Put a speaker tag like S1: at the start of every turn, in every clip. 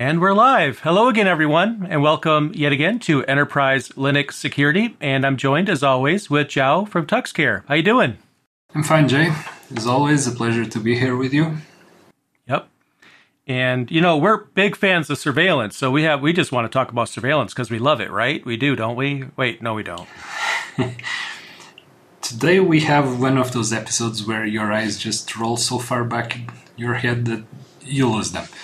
S1: And we're live. Hello again, everyone, and welcome yet again to Enterprise Linux Security. And I'm joined, as always, with Zhao from TuxCare. How you doing?
S2: I'm fine, Jay. As always, a pleasure to be here with you.
S1: Yep. And, we're big fans of surveillance, so we just want to talk about surveillance because we love it, right? We do, don't we? Wait, no, we don't.
S2: Today we have one of those episodes where your eyes just roll so far back in your head that you lose them.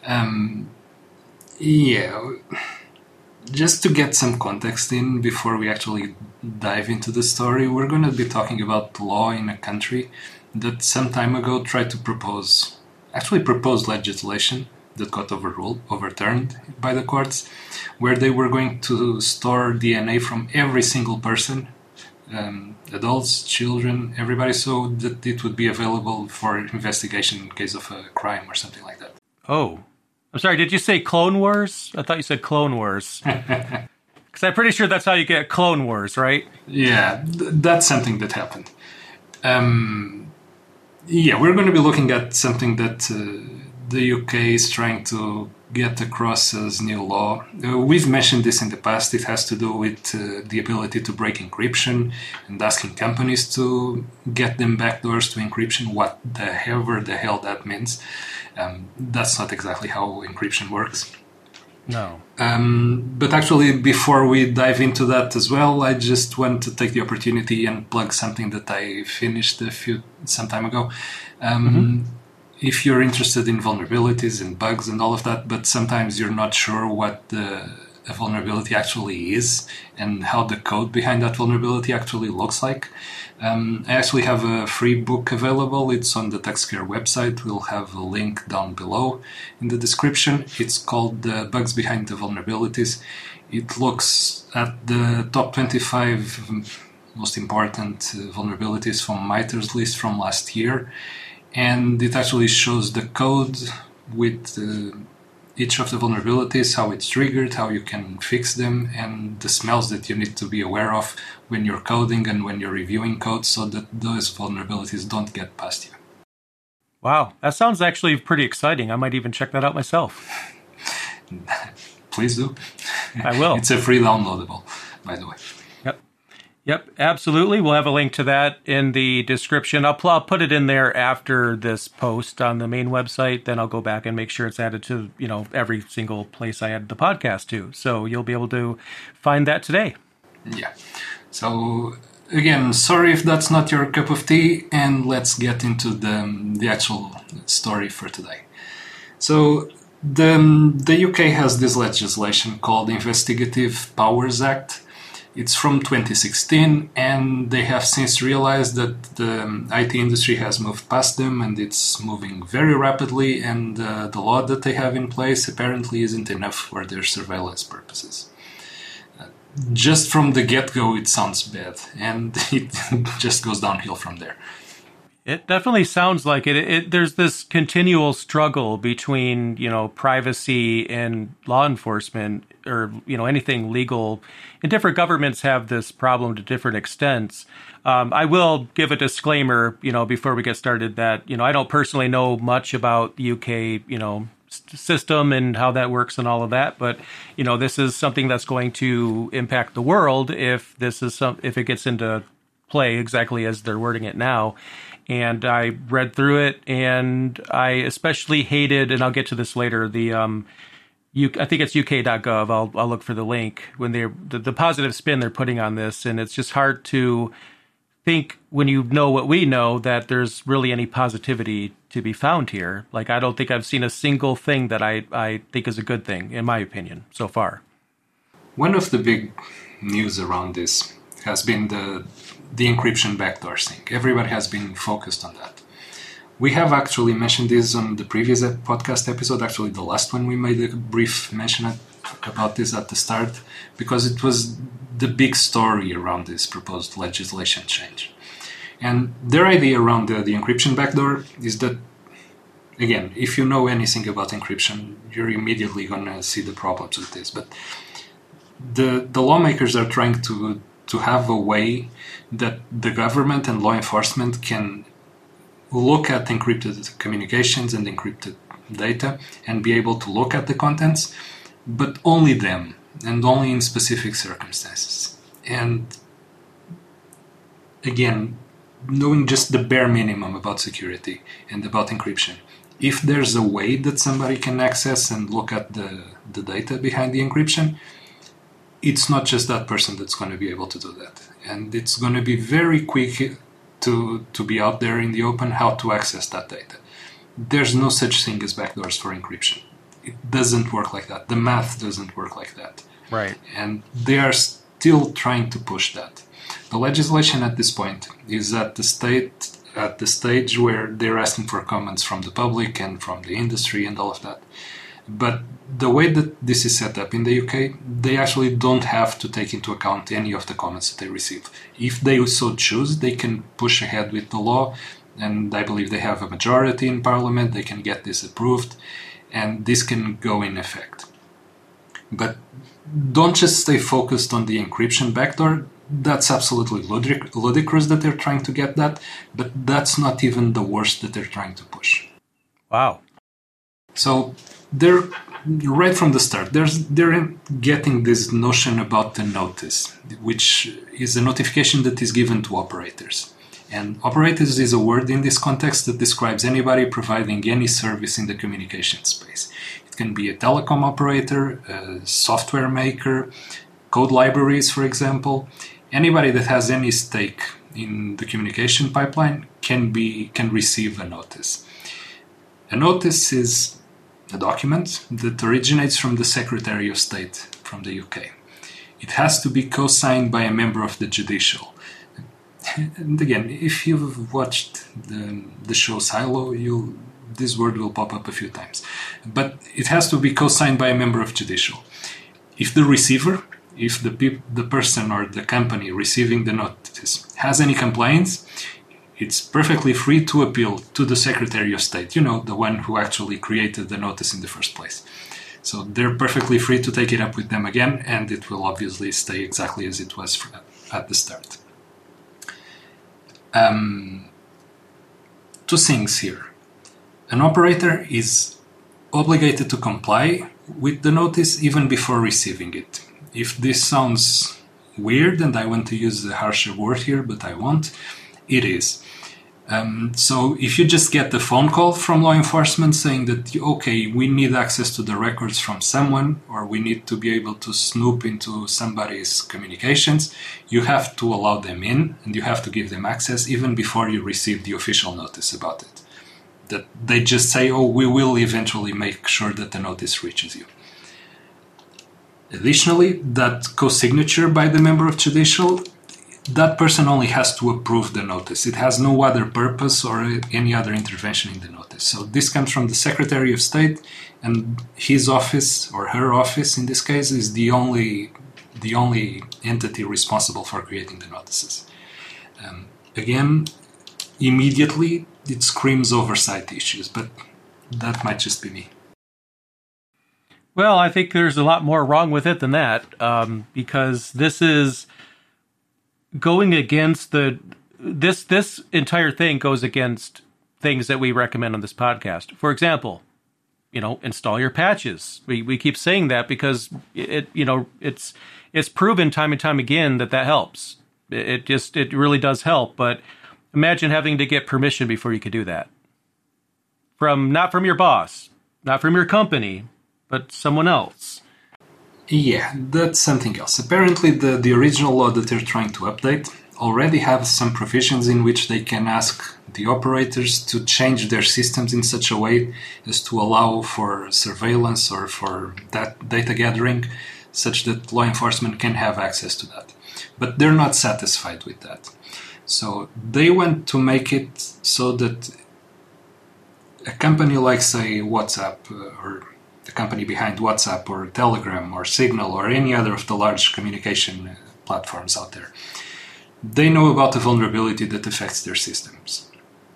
S2: Just to get some context in before we actually dive into the story, we're going to be talking about law in a country that some time ago tried to propose legislation that got overturned by the courts, where they were going to store DNA from every single person, adults, children, everybody, so that it would be available for investigation in case of a crime or something like that.
S1: Oh. I'm sorry, did you say Clone Wars? I thought you said Clone Wars. Because I'm pretty sure that's how you get Clone Wars, right?
S2: Yeah, that's something that happened. We're going to be looking at something that the UK is trying to get across as new law. We've mentioned this in the past. It has to do with the ability to break encryption and asking companies to get them backdoors to encryption, whatever the hell that means. That's not exactly how encryption works.
S1: No.
S2: But actually, before we dive into that as well, I just want to take the opportunity and plug something that I finished some time ago. If you're interested in vulnerabilities and bugs and all of that, but sometimes you're not sure what a vulnerability actually is and how the code behind that vulnerability actually looks like, I actually have a free book available. It's on the TuxCare website. We'll have a link down below in the description. It's called The Bugs Behind the Vulnerabilities. It looks at the top 25 most important vulnerabilities from MITRE's list from last year. And it actually shows the code with each of the vulnerabilities, how it's triggered, how you can fix them, and the smells that you need to be aware of when you're coding and when you're reviewing code so that those vulnerabilities don't get past you.
S1: Wow, that sounds actually pretty exciting. I might even check that out myself.
S2: Please do.
S1: I will.
S2: It's a free downloadable, by the way.
S1: Yep, absolutely. We'll have a link to that in the description. I'll put it in there after this post on the main website. Then I'll go back and make sure it's added to, every single place I add the podcast to. So you'll be able to find that today.
S2: Yeah. So again, sorry if that's not your cup of tea, and let's get into the actual story for today. So the UK has this legislation called Investigative Powers Act. It's from 2016, and they have since realized that the IT industry has moved past them, and it's moving very rapidly, and the law that they have in place apparently isn't enough for their surveillance purposes. Just from the get-go, it sounds bad, and it just goes downhill from there.
S1: It definitely sounds like it. There's this continual struggle between, privacy and law enforcement, or, anything legal. And different governments have this problem to different extents. I will give a disclaimer, before we get started that, I don't personally know much about the UK, system and how that works and all of that. But, this is something that's going to impact the world if it gets into play exactly as they're wording it now. And I read through it, and I especially hated, and I'll get to this later, I think it's uk.gov. I'll look for the link when the positive spin they're putting on this. And it's just hard to think, when you know what we know, that there's really any positivity to be found here. Like, I don't think I've seen a single thing that I think is a good thing, in my opinion, so far.
S2: One of the big news around this has been the encryption backdoors thing. Everybody has been focused on that. We have actually mentioned this on the previous podcast episode, actually the last one. We made a brief mention about this at the start, because it was the big story around this proposed legislation change. And their idea around the encryption backdoor is that, again, if you know anything about encryption, you're immediately going to see the problems with this. But the lawmakers are trying to have a way that the government and law enforcement can look at encrypted communications and encrypted data and be able to look at the contents, but only them and only in specific circumstances. And again, knowing just the bare minimum about security and about encryption. If there's a way that somebody can access and look at the data behind the encryption, it's not just that person that's going to be able to do that. And it's going to be very quick to be out there in the open how to access that data. There's no such thing as backdoors for encryption. It doesn't work like that. The math doesn't work like that.
S1: Right.
S2: And they are still trying to push that. The legislation at this point is at the stage where they're asking for comments from the public and from the industry and all of that. But the way that this is set up in the UK, they actually don't have to take into account any of the comments that they receive. If they so choose, they can push ahead with the law, and I believe they have a majority in Parliament. They can get this approved, and this can go in effect. But don't just stay focused on the encryption backdoor. That's absolutely ludicrous that they're trying to get that, but that's not even the worst that they're trying to push.
S1: Wow.
S2: So they're right from the start, they're getting this notion about the notice, which is a notification that is given to operators. And operators is a word in this context that describes anybody providing any service in the communication space. It can be a telecom operator, a software maker, code libraries, for example. Anybody that has any stake in the communication pipeline can receive a notice. A notice is a document that originates from the Secretary of State from the UK. It has to be co-signed by a member of the judicial. And again, if you've watched the show Silo, this word will pop up a few times. But it has to be co-signed by a member of judicial. If the receiver, if the person or the company receiving the notice has any complaints, it's perfectly free to appeal to the Secretary of State, the one who actually created the notice in the first place. So they're perfectly free to take it up with them again, and it will obviously stay exactly as it was at the start. Two things here. An operator is obligated to comply with the notice even before receiving it. If this sounds weird, and I want to use a harsher word here, but I won't, it is. So if you just get the phone call from law enforcement saying that, okay, we need access to the records from someone, or we need to be able to snoop into somebody's communications, you have to allow them in and you have to give them access even before you receive the official notice about it. That they just say, we will eventually make sure that the notice reaches you. Additionally, that co-signature by the member of judicial, that person only has to approve the notice. It has no other purpose or any other intervention in the notice. So this comes from the Secretary of State, and his office, or her office in this case, is the only entity responsible for creating the notices. Again, immediately it screams oversight issues, but that might just be me.
S1: Well, I think there's a lot more wrong with it than that, because this is going against this entire thing goes against things that we recommend on this podcast. For example, install your patches. We keep saying that because it's proven time and time again that helps. It really does help. But imagine having to get permission before you could do that. Not from your boss, not from your company, but someone else.
S2: Yeah, that's something else. Apparently, the original law that they're trying to update already has some provisions in which they can ask the operators to change their systems in such a way as to allow for surveillance or for that data gathering, such that law enforcement can have access to that. But they're not satisfied with that. So they want to make it so that a company like, say, WhatsApp or the company behind WhatsApp or Telegram or Signal or any other of the large communication platforms out there, they know about the vulnerability that affects their systems.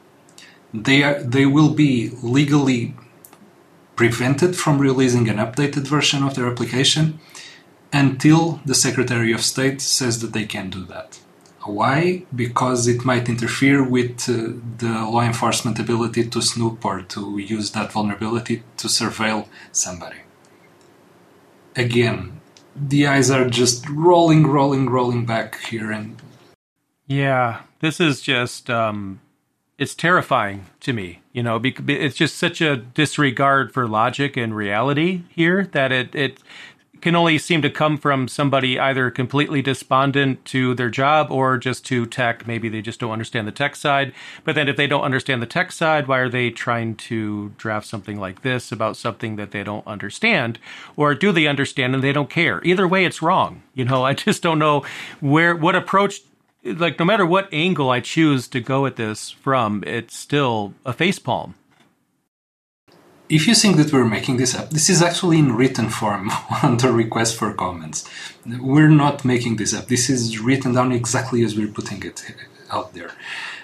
S2: They will be legally prevented from releasing an updated version of their application until the Secretary of State says that they can do that. Why? Because it might interfere with the law enforcement ability to snoop or to use that vulnerability to surveil somebody. Again, the eyes are just rolling back here. And
S1: yeah, this is just, it's terrifying to me. It's just such a disregard for logic and reality here that it can only seem to come from somebody either completely despondent to their job or just to tech. Maybe they just don't understand the tech side. But then if they don't understand the tech side, why are they trying to draft something like this about something that they don't understand? Or do they understand and they don't care? Either way, it's wrong. I just don't know what approach, like no matter what angle I choose to go at this from, it's still a facepalm.
S2: If you think that we're making this up, this is actually in written form on the request for comments. We're not making this up. This is written down exactly as we're putting it out there.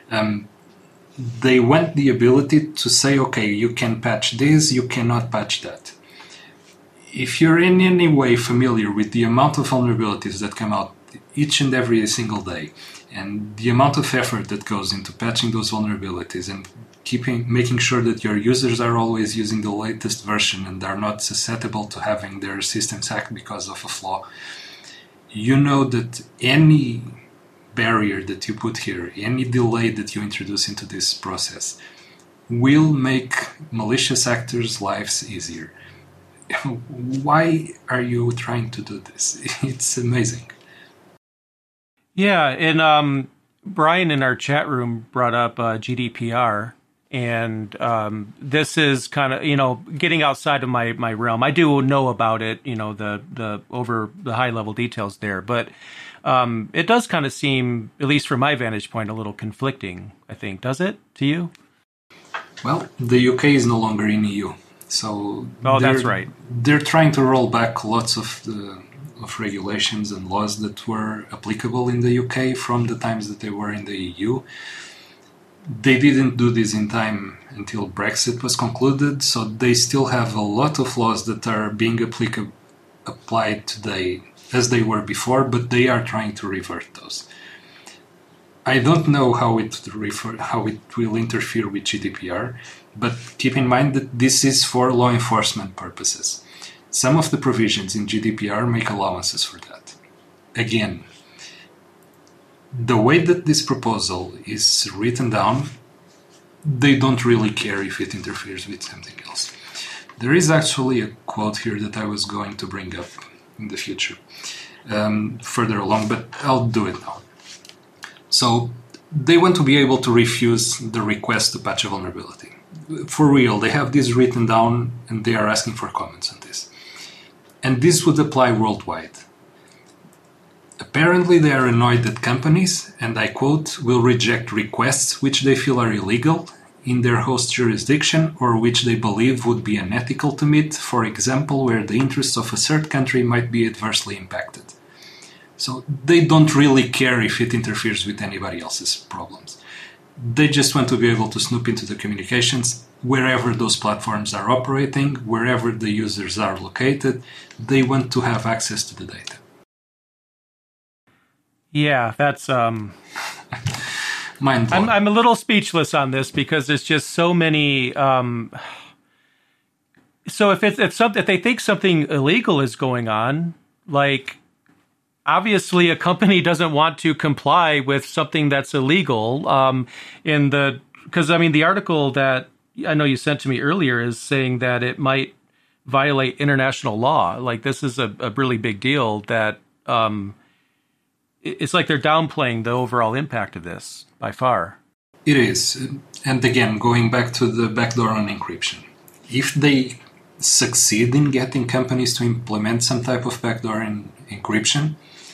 S2: They want the ability to say, okay, you can patch this, you cannot patch that. If you're in any way familiar with the amount of vulnerabilities that come out each and every single day, and the amount of effort that goes into patching those vulnerabilities and making sure that your users are always using the latest version and are not susceptible to having their systems hacked because of a flaw, you know that any barrier that you put here, any delay that you introduce into this process, will make malicious actors' lives easier. Why are you trying to do this? It's amazing.
S1: Yeah, and Brian in our chat room brought up GDPR. And this is kind of, getting outside of my realm. I do know about it, the over the high level details there. But it does kind of seem, at least from my vantage point, a little conflicting, I think. Does it to you?
S2: Well, the UK is no longer in EU. So
S1: that's right.
S2: They're trying to roll back lots of regulations and laws that were applicable in the UK from the times that they were in the EU. They didn't do this in time until Brexit was concluded, so they still have a lot of laws that are being applied today as they were before, but they are trying to revert those. I don't know how it will interfere with GDPR, but keep in mind that this is for law enforcement purposes. Some of the provisions in GDPR make allowances for that. Again, the way that this proposal is written down, they don't really care if it interferes with something else. There is actually a quote here that I was going to bring up in the future, further along, but I'll do it now. So they want to be able to refuse the request to patch a vulnerability. For real, they have this written down and they are asking for comments on this. And this would apply worldwide. Apparently, they are annoyed that companies, and I quote, will reject requests which they feel are illegal in their host jurisdiction or which they believe would be unethical to meet, for example, where the interests of a third country might be adversely impacted. So they don't really care if it interferes with anybody else's problems. They just want to be able to snoop into the communications wherever those platforms are operating, wherever the users are located. They want to have access to the data.
S1: Yeah, that's
S2: mind-blowing.
S1: I'm a little speechless on this because there's just so many. So if they think something illegal is going on, like obviously a company doesn't want to comply with something that's illegal. Because the article that I know you sent to me earlier is saying that it might violate international law. Like this is a really big deal that. It's like they're downplaying the overall impact of this by far.
S2: It is. And again, going back to the backdoor on encryption. If they succeed in getting companies to implement some type of backdoor in encryption,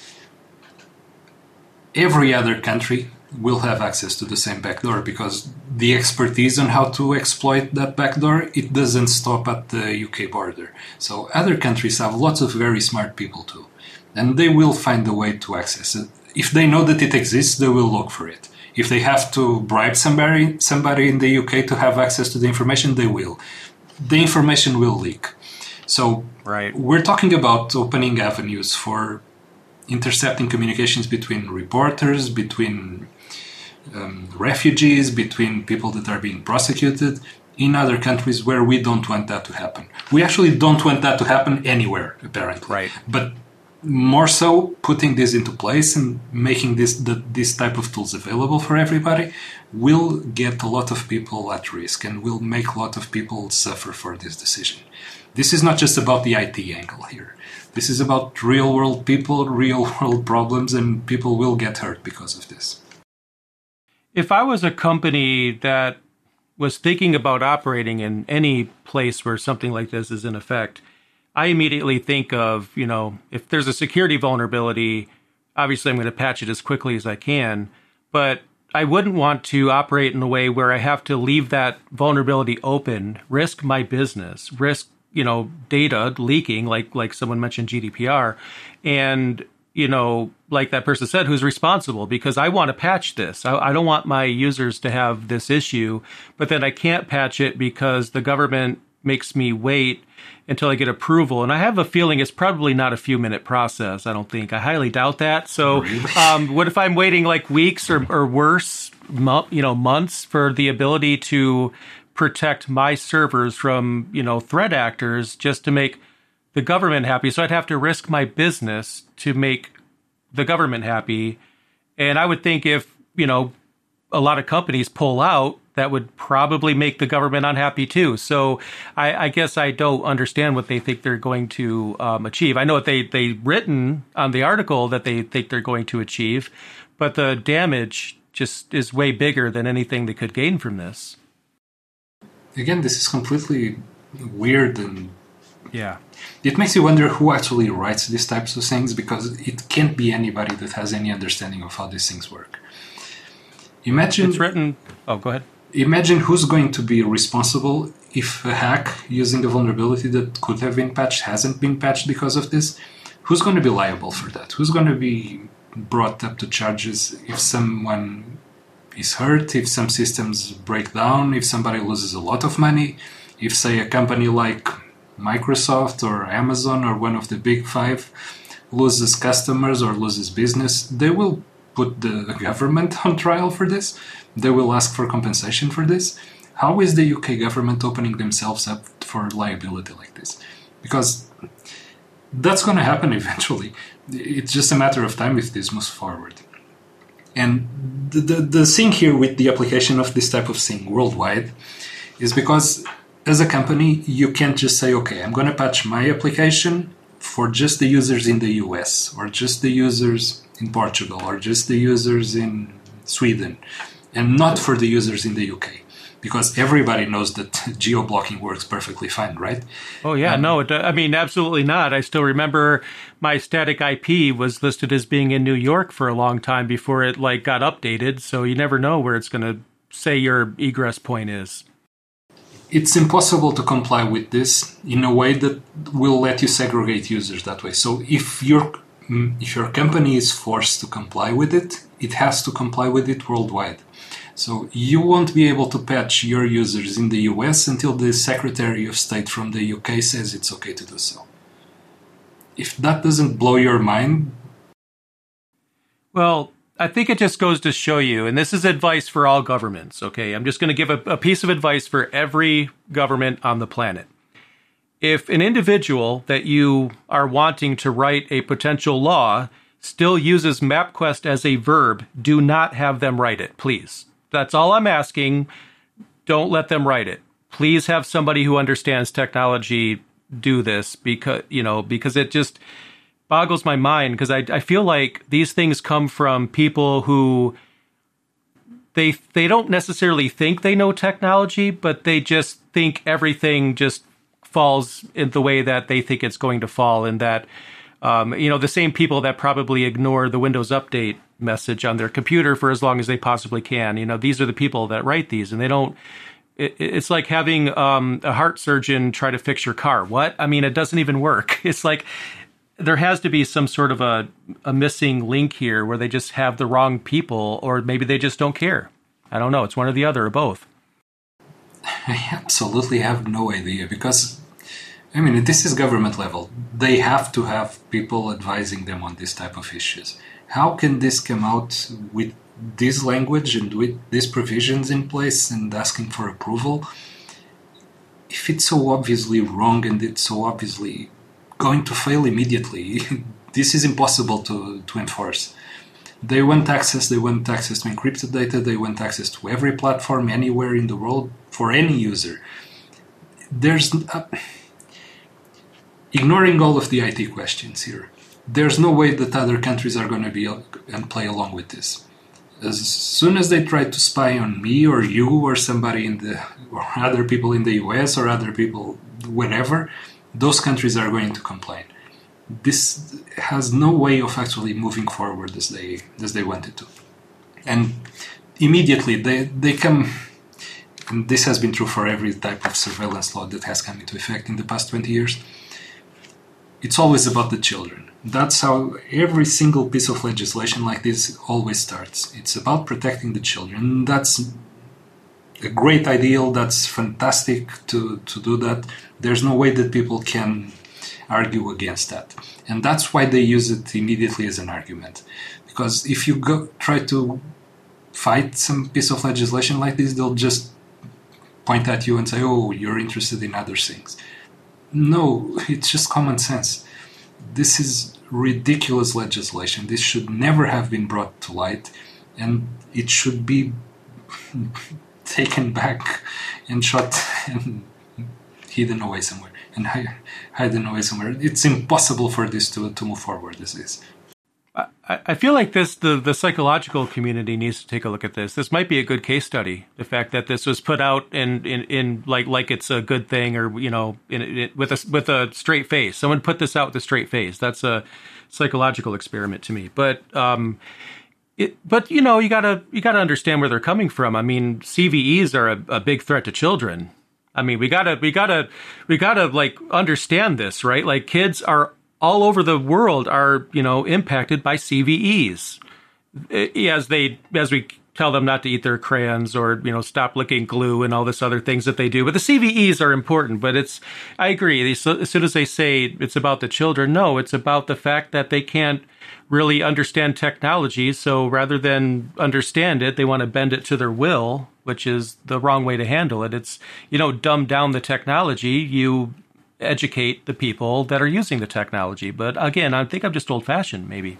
S2: every other country will have access to the same backdoor because the expertise on how to exploit that backdoor, it doesn't stop at the UK border. So other countries have lots of very smart people too. And they will find a way to access it. If they know that it exists, they will look for it. If they have to bribe somebody in the UK to have access to the information, they will. The information will leak. So
S1: right.
S2: We're talking about opening avenues for intercepting communications between reporters, between refugees, between people that are being prosecuted in other countries where we don't want that to happen. We actually don't want that to happen anywhere, apparently.
S1: Right.
S2: But more so, putting this into place and making this type of tools available for everybody will get a lot of people at risk and will make a lot of people suffer for this decision. This is not just about the IT angle here. This is about real-world people, real-world problems, and people will get hurt because of this.
S1: If I was a company that was thinking about operating in any place where something like this is in effect, I immediately think of, if there's a security vulnerability, obviously I'm going to patch it as quickly as I can, but I wouldn't want to operate in a way where I have to leave that vulnerability open, risk my business, risk, data leaking, like someone mentioned GDPR, and, like that person said, who's responsible, because I want to patch this. I don't want my users to have this issue, but then I can't patch it because the government makes me wait until I get approval. And I have a feeling it's probably not a few-minute process, I don't think. I highly doubt that. So really? What if I'm waiting like weeks or worse, months for the ability to protect my servers from, threat actors just to make the government happy? So I'd have to risk my business to make the government happy. And I would think if, a lot of companies pull out, that would probably make the government unhappy too. So I guess I don't understand what they think they're going to achieve. I know what they written on the article that they think they're going to achieve, but the damage just is way bigger than anything they could gain from this.
S2: Again, this is completely weird, and
S1: yeah,
S2: it makes you wonder who actually writes these types of things, because it can't be anybody that has any understanding of how these things work. Imagine
S1: it's written. Oh, go ahead.
S2: Imagine who's going to be responsible if a hack using a vulnerability that could have been patched hasn't been patched because of this. Who's going to be liable for that? Who's going to be brought up to charges if someone is hurt, if some systems break down, if somebody loses a lot of money, if, say, a company like Microsoft or Amazon or one of the big five loses customers or loses business? They will put the government on trial for this. They will ask for compensation for this. How is the UK government opening themselves up for liability like this? Because that's going to happen eventually. It's just a matter of time if this moves forward. And the thing here with the application of this type of thing worldwide is because as a company, you can't just say, okay, I'm going to patch my application for just the users in the US or just the users in Portugal or just the users in Sweden and not for the users in the UK. Because everybody knows that geo-blocking works perfectly fine, right?
S1: Oh, yeah. Absolutely not. I still remember my static IP was listed as being in New York for a long time before it got updated. So you never know where it's going to say your egress point is.
S2: It's impossible to comply with this in a way that will let you segregate users that way. So if your company is forced to comply with it, it has to comply with it worldwide. So you won't be able to patch your users in the US until the Secretary of State from the UK says it's okay to do so. If that doesn't blow your mind...
S1: Well, I think it just goes to show you, and this is advice for all governments, okay? I'm just going to give a piece of advice for every government on the planet. If an individual that you are wanting to write a potential law still uses MapQuest as a verb, do not have them write it, please. That's all I'm asking. Don't let them write it. Please have somebody who understands technology do this because it just boggles my mind, because I feel like these things come from people who they don't necessarily think they know technology, but they just think everything just falls in the way that they think it's going to fall, and that the same people that probably ignore the Windows Update message on their computer for as long as they possibly can. These are the people that write these, and they don't. It's like having a heart surgeon try to fix your car. What? It doesn't even work. It's like there has to be some sort of a missing link here where they just have the wrong people, or maybe they just don't care. I don't know. It's one or the other or both.
S2: I absolutely have no idea, because I mean, this is government level. They have to have people advising them on this type of issues. How can this come out with this language and with these provisions in place and asking for approval if it's so obviously wrong and it's so obviously going to fail immediately? This is impossible to enforce. They want access to encrypted data, they want access to every platform anywhere in the world for any user. Ignoring all of the IT questions here, there's no way that other countries are going to be and play along with this. As soon as they try to spy on me or you or somebody or other people in the US or other people wherever, those countries are going to complain. This has no way of actually moving forward as they wanted to. And immediately they come, and this has been true for every type of surveillance law that has come into effect in the past 20 years, it's always about the children. That's how every single piece of legislation like this always starts. It's about protecting the children. That's a great ideal. That's fantastic to do that. There's no way that people can argue against that. And that's why they use it immediately as an argument. Because if you try to fight some piece of legislation like this, they'll just point at you and say, oh, you're interested in other things. No, it's just common sense. This is ridiculous legislation. This should never have been brought to light, and it should be taken back and shot and hidden away somewhere. It's impossible for this to move forward as is.
S1: I feel like the psychological community needs to take a look at this. This might be a good case study. The fact that this was put out in like it's a good thing, or with a straight face. Someone put this out with a straight face. That's a psychological experiment to me. But you gotta understand where they're coming from. I mean, CVEs are a big threat to children. I mean, we gotta like understand this, right? Like kids are all over the world are, impacted by CVEs as we tell them not to eat their crayons or, stop licking glue and all this other things that they do. But the CVEs are important. But I agree. As soon as they say it's about the children, no, it's about the fact that they can't really understand technology. So rather than understand it, they want to bend it to their will, which is the wrong way to handle it. It's, dumb down the technology. You educate the people that are using the technology. But again, I think I'm just old-fashioned, maybe.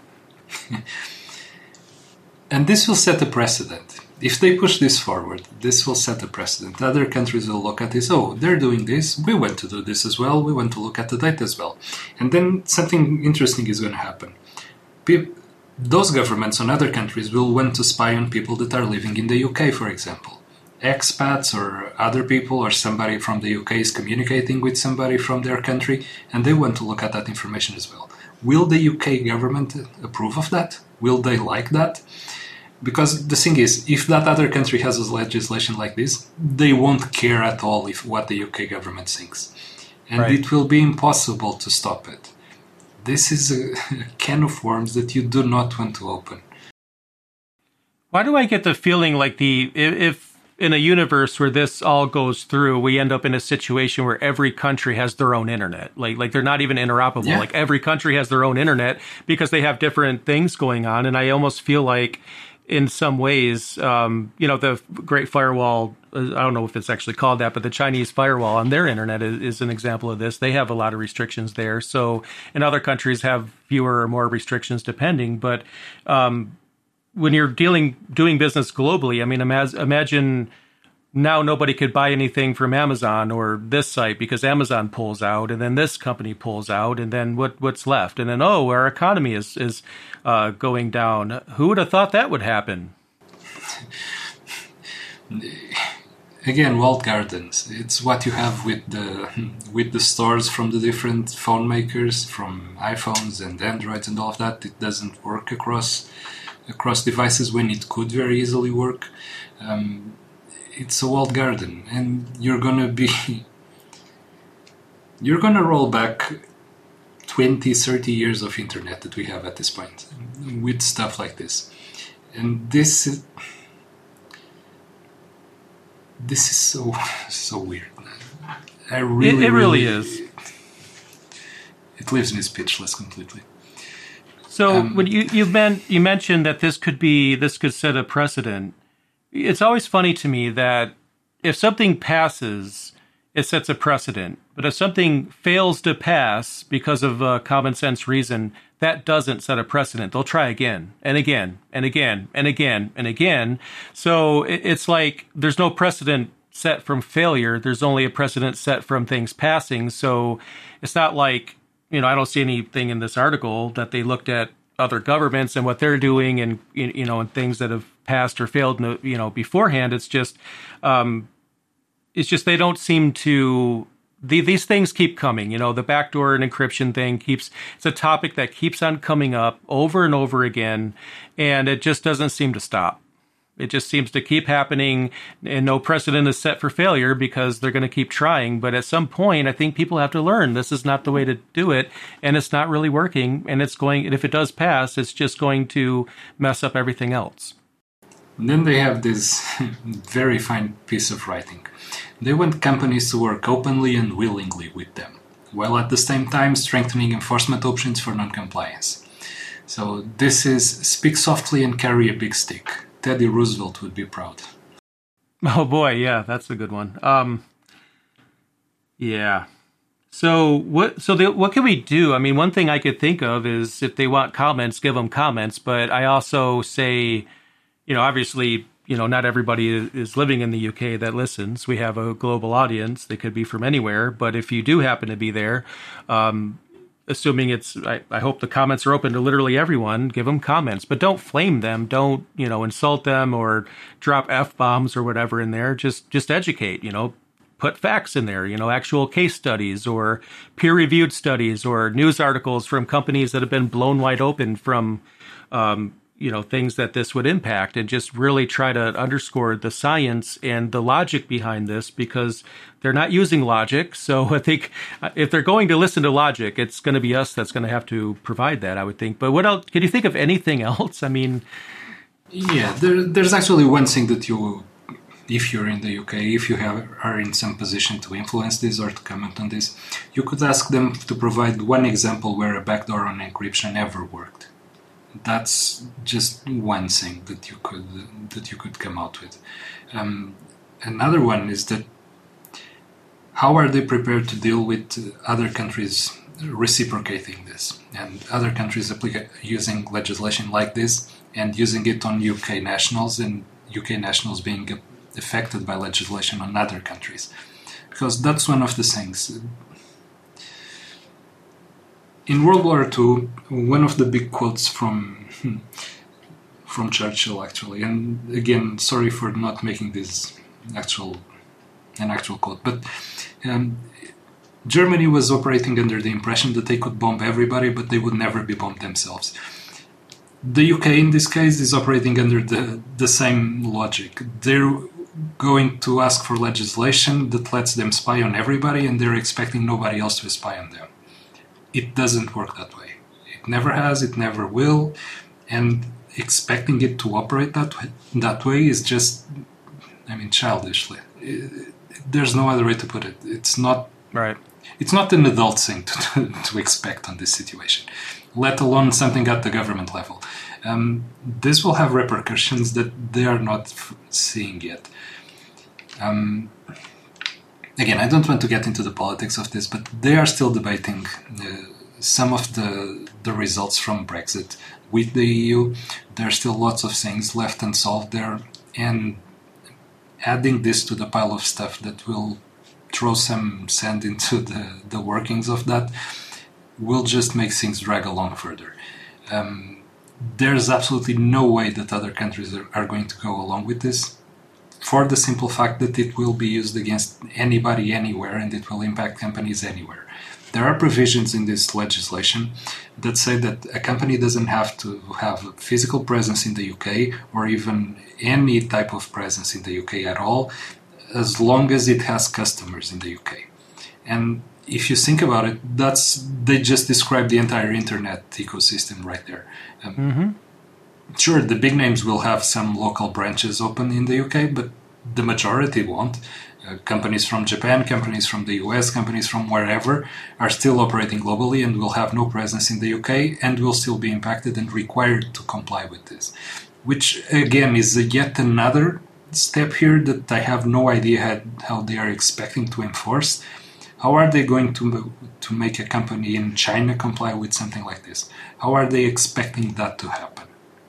S2: And this will set a precedent. If they push this forward, this will set a precedent. Other countries will look at this. Oh, they're doing this. We want to do this as well. We want to look at the data as well. And then something interesting is going to happen. Those governments in other countries will want to spy on people that are living in the UK, for example. Expats or other people or somebody from the UK is communicating with somebody from their country, and they want to look at that information as well. Will the UK government approve of that? Will they like that? Because the thing is, if that other country has a legislation like this, they won't care at all what the UK government thinks. And right. It will be impossible to stop it. This is a can of worms that you do not want to open.
S1: Why do I get the feeling like if in a universe where this all goes through, we end up in a situation where every country has their own internet. Like they're not even interoperable. Yeah. Like every country has their own internet because they have different things going on. And I almost feel like in some ways, the Great Firewall, I don't know if it's actually called that, but the Chinese firewall on their internet is an example of this. They have a lot of restrictions there. So, and other countries have fewer or more restrictions depending. But when you're doing business globally, I mean, imagine now nobody could buy anything from Amazon or this site because Amazon pulls out, and then this company pulls out, and then what's left? And then, our economy is going down. Who would have thought that would happen?
S2: Again, walled gardens. It's what you have with the stores from the different phone makers, from iPhones and Androids and all of that. It doesn't work across devices when it could very easily work. It's a walled garden, and you're gonna roll back 20, 30 years of internet that we have at this point with stuff like this. And this is so weird.
S1: It really is.
S2: it leaves me speechless completely.
S1: So when you mentioned that this could set a precedent. It's always funny to me that if something passes, it sets a precedent. But if something fails to pass because of a common sense reason, that doesn't set a precedent. They'll try again and again and again and again and again. So it's like there's no precedent set from failure. There's only a precedent set from things passing. So it's not like, I don't see anything in this article that they looked at other governments and what they're doing and, and things that have passed or failed, beforehand. It's just they don't seem to, these things keep coming, the backdoor and encryption thing it's a topic that keeps on coming up over and over again. And it just doesn't seem to stop. It just seems to keep happening, and no precedent is set for failure because they're going to keep trying. But at some point, I think people have to learn this is not the way to do it, and it's not really working. And if it does pass, it's just going to mess up everything else.
S2: And then they have this very fine piece of writing. They want companies to work openly and willingly with them, while at the same time strengthening enforcement options for non-compliance. So this is speak softly and carry a big stick. Teddy Roosevelt would be proud.
S1: Oh boy, yeah, that's a good one. Yeah. So what can we do? I mean, one thing I could think of is if they want comments, give them comments. But I also say, obviously, not everybody is living in the UK that listens. We have a global audience. They could be from anywhere. But if you do happen to be there, assuming I hope the comments are open to literally everyone, give them comments, but don't flame them. Don't, insult them or drop F-bombs or whatever in there. Just educate, put facts in there, actual case studies or peer-reviewed studies or news articles from companies that have been blown wide open from, things that this would impact, and just really try to underscore the science and the logic behind this, because they're not using logic. So I think if they're going to listen to logic, it's going to be us that's going to have to provide that, I would think. But what else? Can you think of anything else? I mean,
S2: yeah, there's actually one thing that if you're in the UK, if you are in some position to influence this or to comment on this, you could ask them to provide one example where a backdoor on encryption ever worked. That's just one thing that you could come out with. Another one is that how are they prepared to deal with other countries reciprocating this and other countries using legislation like this and using it on UK nationals, and UK nationals being affected by legislation on other countries? Because that's one of the things. In World War II, one of the big quotes from Churchill, actually, and again, sorry for not making this an actual quote, but Germany was operating under the impression that they could bomb everybody, but they would never be bombed themselves. The UK, in this case, is operating under the same logic. They're going to ask for legislation that lets them spy on everybody, and they're expecting nobody else to spy on them. It doesn't work that way. It never has, it never will, and expecting it to operate that way is just, childishly. There's no other way to put it. It's not
S1: right.
S2: It's not an adult thing to expect on this situation, let alone something at the government level. This will have repercussions that they are not seeing yet. Again, I don't want to get into the politics of this, but they are still debating some of the results from Brexit with the EU. There are still lots of things left unsolved there, and adding this to the pile of stuff that will throw some sand into the workings of that will just make things drag along further. There's absolutely no way that other countries are going to go along with this, for the simple fact that it will be used against anybody anywhere, and it will impact companies anywhere. There are provisions in this legislation that say that a company doesn't have to have a physical presence in the UK or even any type of presence in the UK at all, as long as it has customers in the UK. And if you think about it, they just describe the entire internet ecosystem right there. Sure, the big names will have some local branches open in the UK, but the majority won't. Companies from Japan, companies from the US, companies from wherever are still operating globally and will have no presence in the UK and will still be impacted and required to comply with this. Which, again, is yet another step here that I have no idea how they are expecting to enforce. How are they going to make a company in China comply with something like this? How are they expecting that to happen?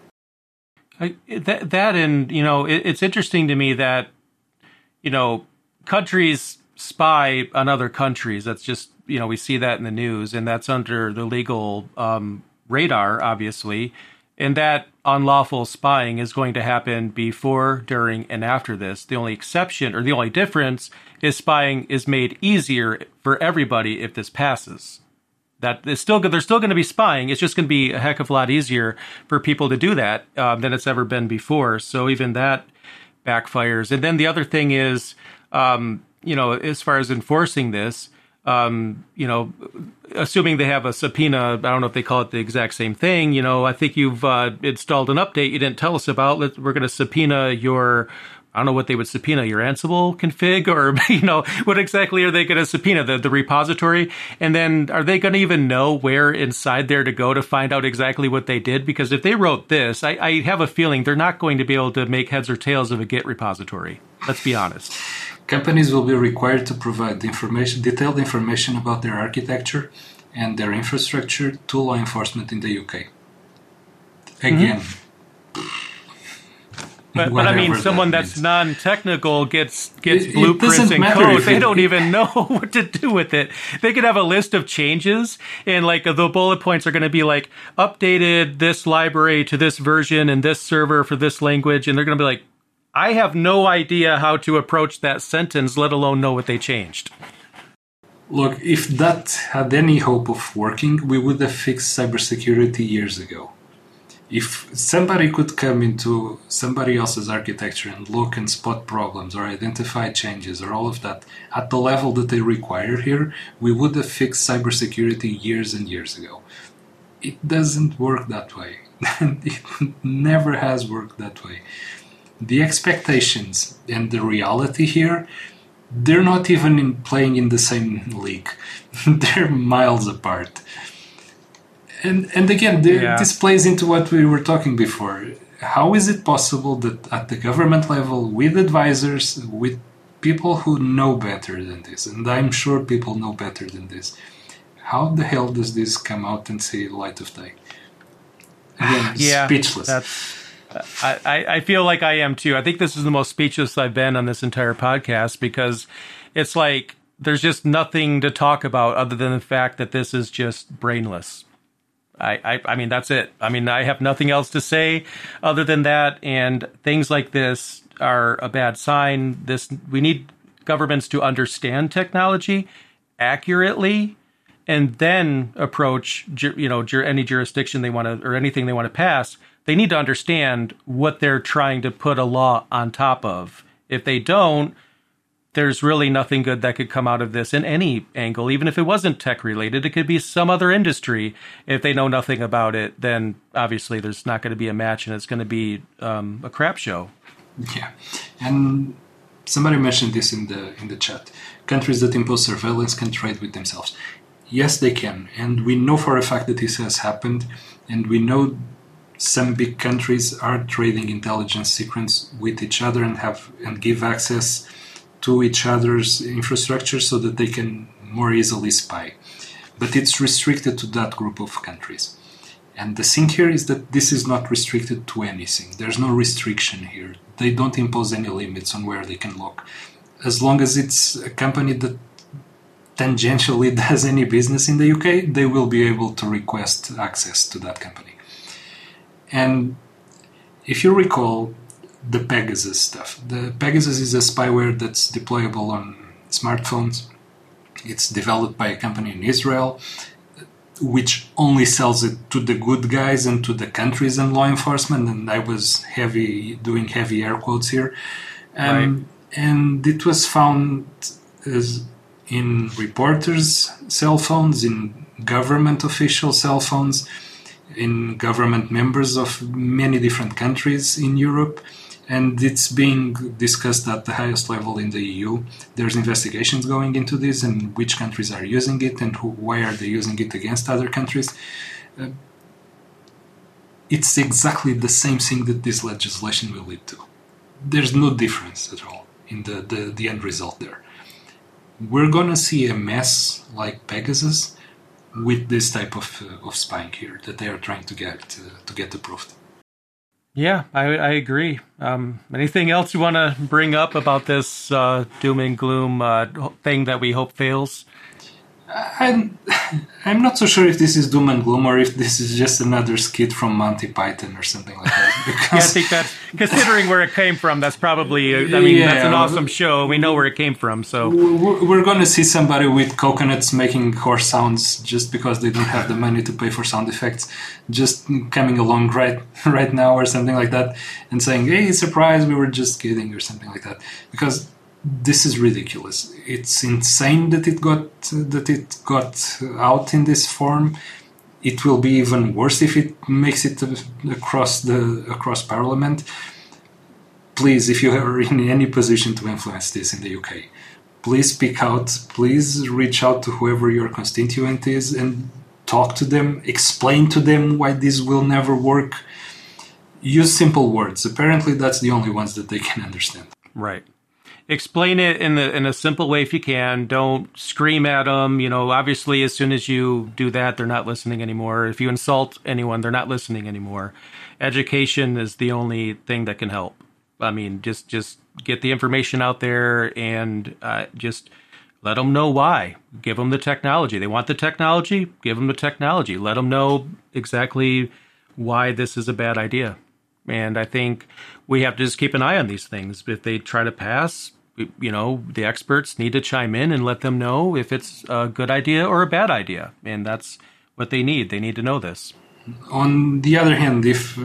S1: It's interesting to me that, countries spy on other countries. That's just, we see that in the news, and that's under the legal radar, obviously. And that unlawful spying is going to happen before, during, and after this. The only exception, or the only difference, is spying is made easier for everybody if this passes. They're still going to be spying. It's just going to be a heck of a lot easier for people to do that than it's ever been before. So even that backfires. And then the other thing is, as far as enforcing this, assuming they have a subpoena, I don't know if they call it the exact same thing. I think you've installed an update you didn't tell us about. We're going to subpoena your, I don't know what they would subpoena, your Ansible config, or, what exactly are they going to subpoena? The repository? And then are they going to even know where inside there to go to find out exactly what they did? Because if they wrote this, I have a feeling they're not going to be able to make heads or tails of a Git repository. Let's be honest.
S2: Companies will be required to provide detailed information about their architecture and their infrastructure to law enforcement in the UK. Again.
S1: But I mean, someone that's non-technical gets blueprints and code. They don't even know what to do with it. They could have a list of changes, and the bullet points are going to be updated this library to this version and this server for this language, and they're going to be I have no idea how to approach that sentence, let alone know what they changed.
S2: Look, if that had any hope of working, we would have fixed cybersecurity years ago. If somebody could come into somebody else's architecture and look and spot problems or identify changes or all of that at the level that they require here, we would have fixed cybersecurity years and years ago. It doesn't work that way. It never has worked that way. The expectations and the reality here, they're not even playing in the same league. They're miles apart. And again, this plays into what we were talking before. How is it possible that at the government level, with advisors, with people who know better than this, and I'm sure people know better than this, how the hell does this come out and see the light of day? Again, speechless.
S1: I feel like I am too. I think this is the most speechless I've been on this entire podcast, because it's there's just nothing to talk about other than the fact that this is just brainless. I mean, that's it. I mean, I have nothing else to say other than that. And things like this are a bad sign. We need governments to understand technology accurately, and then approach, any jurisdiction they want to, or anything they want to pass. They need to understand what they're trying to put a law on top of. If they don't, there's really nothing good that could come out of this in any angle. Even if it wasn't tech related, it could be some other industry. If they know nothing about it, then obviously there's not going to be a match, and it's going to be a crap show.
S2: Yeah, and somebody mentioned this in the chat. Countries that impose surveillance can trade with themselves. Yes, they can, and we know for a fact that this has happened, and we know some big countries are trading intelligence secrets with each other and give access to each other's infrastructure so that they can more easily spy. But it's restricted to that group of countries. And the thing here is that this is not restricted to anything. There's no restriction here. They don't impose any limits on where they can look. As long as it's a company that tangentially does any business in the UK, they will be able to request access to that company. And if you recall the Pegasus stuff, the Pegasus is a spyware that's deployable on smartphones. It's developed by a company in Israel, which only sells it to the good guys and to the countries and law enforcement. And I was doing heavy air quotes here.
S1: Right.
S2: And it was found in reporters' cell phones, in government official cell phones, in government members of many different countries in Europe. and it's being discussed at the highest level in the EU. There's investigations going into this and which countries are using it and why are they using it against other countries. It's exactly the same thing that this legislation will lead to. There's no difference at all in the end result there. We're going to see a mess like Pegasus with this type of spying here that they are trying to get approved.
S1: Yeah, I agree. Anything else you want to bring up about this doom and gloom thing that we hope fails?
S2: I'm not so sure if this is doom and gloom or if this is just another skit from Monty Python or something like that. Because
S1: yeah, I think that, considering where it came from, that's probably, that's an awesome show. We know where it came from, so...
S2: We're going to see somebody with coconuts making horse sounds just because they don't have the money to pay for sound effects, just coming along right now or something like that, and saying, hey, surprise, we were just kidding, or something like that. Because... this is ridiculous. It's insane that it got out in this form. It will be even worse if it makes it across Parliament. Please, if you are in any position to influence this in the UK, please speak out. Please reach out to whoever your constituent is and talk to them. Explain to them why this will never work. Use simple words. Apparently, that's the only ones that they can understand.
S1: Right. Explain it in a simple way if you can. Don't scream at them. Obviously, as soon as you do that, they're not listening anymore. If you insult anyone, they're not listening anymore. Education is the only thing that can help. Just get the information out there and just let them know why. Give them the technology. They want the technology? Give them the technology. Let them know exactly why this is a bad idea. And I think we have to just keep an eye on these things. If they try to pass, the experts need to chime in and let them know if it's a good idea or a bad idea. And that's what they need. They need to know this.
S2: On the other hand, if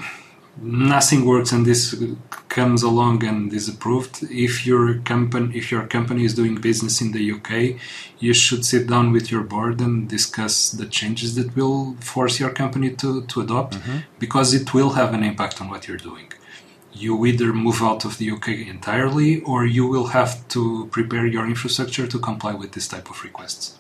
S2: nothing works and this comes along and is approved, if your company is doing business in the UK, you should sit down with your board and discuss the changes that will force your company to adopt, because it will have an impact on what you're doing. You either move out of the UK entirely, or you will have to prepare your infrastructure to comply with this type of requests,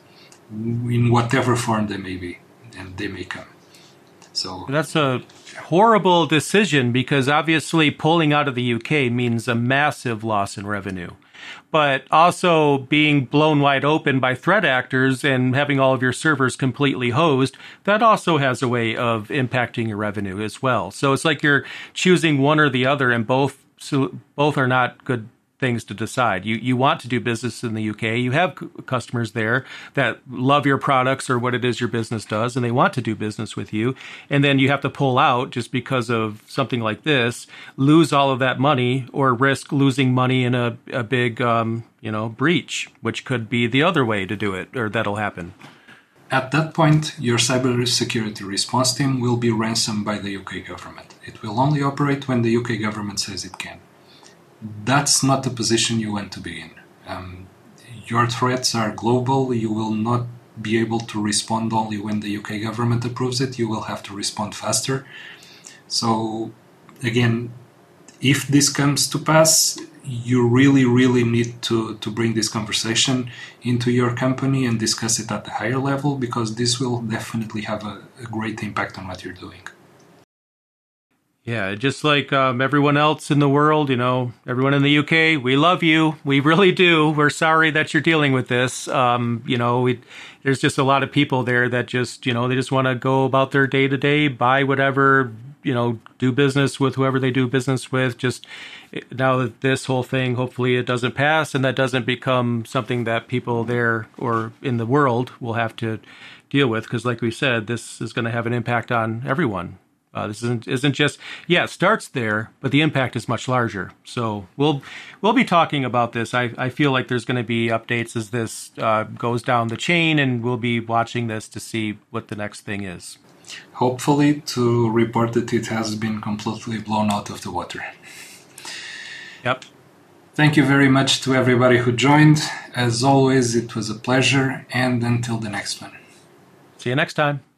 S2: in whatever form they may be, and they may come. So
S1: that's a horrible decision, because obviously pulling out of the UK means a massive loss in revenue. But also being blown wide open by threat actors and having all of your servers completely hosed, that also has a way of impacting your revenue as well. So it's like you're choosing one or the other, and both are not good things to decide. You want to do business in the UK. You have customers there that love your products or what it is your business does, and they want to do business with you. And then you have to pull out just because of something like this, lose all of that money, or risk losing money in a big breach, which could be the other way to do it, or that'll happen.
S2: At that point, your cybersecurity response team will be ransomed by the UK government. It will only operate when the UK government says it can. That's not the position you want to be in. Your threats are global. You will not be able to respond only when the UK government approves it. You will have to respond faster. So, again, if this comes to pass, you really, really need to bring this conversation into your company and discuss it at the higher level, because this will definitely have a great impact on what you're doing.
S1: Yeah, just like everyone else in the world, everyone in the UK, we love you. We really do. We're sorry that you're dealing with this. There's just a lot of people there that just, they just want to go about their day to day, buy whatever, do business with whoever they do business with. Just now that this whole thing, hopefully it doesn't pass and that doesn't become something that people there or in the world will have to deal with. Because like we said, this is going to have an impact on everyone. This isn't just, it starts there, but the impact is much larger. So we'll be talking about this. I feel like there's going to be updates as this goes down the chain, and we'll be watching this to see what the next thing is.
S2: Hopefully to report that it has been completely blown out of the water.
S1: Yep.
S2: Thank you very much to everybody who joined. As always, it was a pleasure, and until the next one.
S1: See you next time.